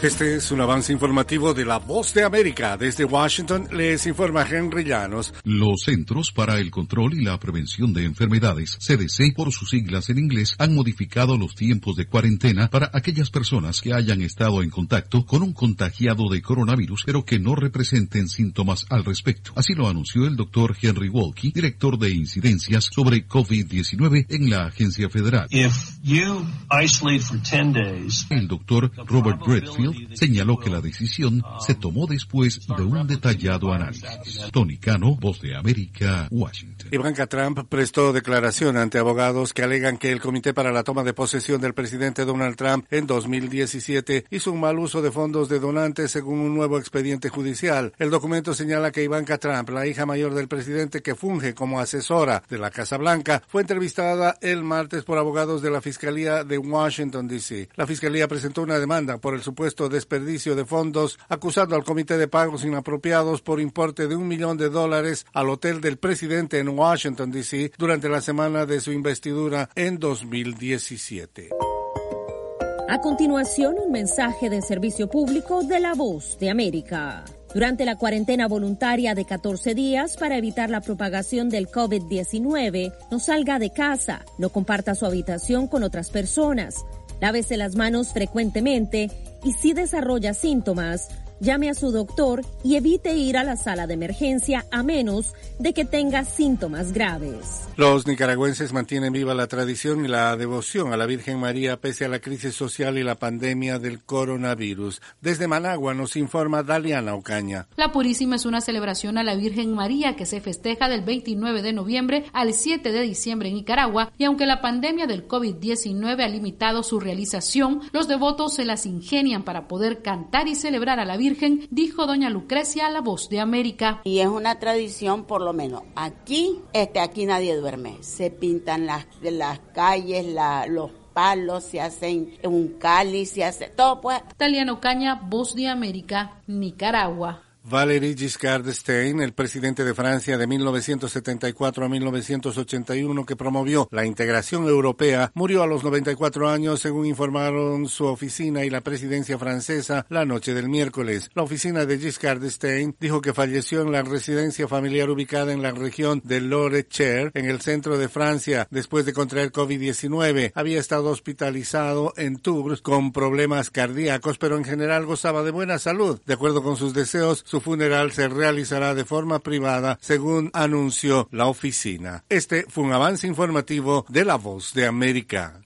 Este es un avance informativo de La Voz de América. Desde Washington les informa Henry Llanos. Los Centros para el Control y la Prevención de Enfermedades, CDC por sus siglas en inglés, han modificado los tiempos de cuarentena para aquellas personas que hayan estado en contacto con un contagiado de coronavirus, pero que no representen síntomas al respecto. Así lo anunció el doctor Henry Walke, director de incidencias sobre COVID-19 en la agencia federal. El doctor Robert Redfield señaló que la decisión se tomó después de un detallado análisis. Tony Cano, Voz de América, Washington. Ivanka Trump prestó declaración ante abogados que alegan que el comité para la toma de posesión del presidente Donald Trump en 2017 hizo un mal uso de fondos de donantes según un nuevo expediente judicial. El documento señala que Ivanka Trump, la hija mayor del presidente que funge como asesora de la Casa Blanca, fue entrevistada el martes por abogados de la Fiscalía de Washington, D.C. La Fiscalía presentó una demanda por el supuesto desperdicio de fondos, acusando al Comité de Pagos Inapropiados por importe de $1 millón al hotel del presidente en Washington, D.C. durante la semana de su investidura en 2017. A continuación, un mensaje de servicio público de La Voz de América. Durante la cuarentena voluntaria de 14 días para evitar la propagación del COVID-19, no salga de casa, no comparta su habitación con otras personas, lávese las manos frecuentemente y si desarrolla síntomas, llame a su doctor y evite ir a la sala de emergencia a menos de que tenga síntomas graves. Los nicaragüenses mantienen viva la tradición y la devoción a la Virgen María pese a la crisis social y la pandemia del coronavirus. Desde Managua nos informa Daliana Ocaña. La Purísima es una celebración a la Virgen María que se festeja del 29 de noviembre al 7 de diciembre en Nicaragua, y aunque la pandemia del COVID-19 ha limitado su realización, los devotos se las ingenian para poder cantar y celebrar a la Virgen, dijo doña Lucrecia a La Voz de América. Y es una tradición, por lo menos aquí nadie duerme. Se pintan las calles, los palos, se hacen un cáliz, se hace todo, pues. Taliana Ocaña, Voz de América, Nicaragua. Valéry Giscard d'Estaing, el presidente de Francia de 1974 a 1981, que promovió la integración europea, murió a los 94 años, según informaron su oficina y la presidencia francesa la noche del miércoles. La oficina de Giscard d'Estaing dijo que falleció en la residencia familiar ubicada en la región de Loire-Cher, en el centro de Francia, después de contraer COVID-19. Había estado hospitalizado en Tours con problemas cardíacos, pero en general gozaba de buena salud. De acuerdo con sus deseos, su funeral se realizará de forma privada, según anunció la oficina. Este fue un avance informativo de La Voz de América.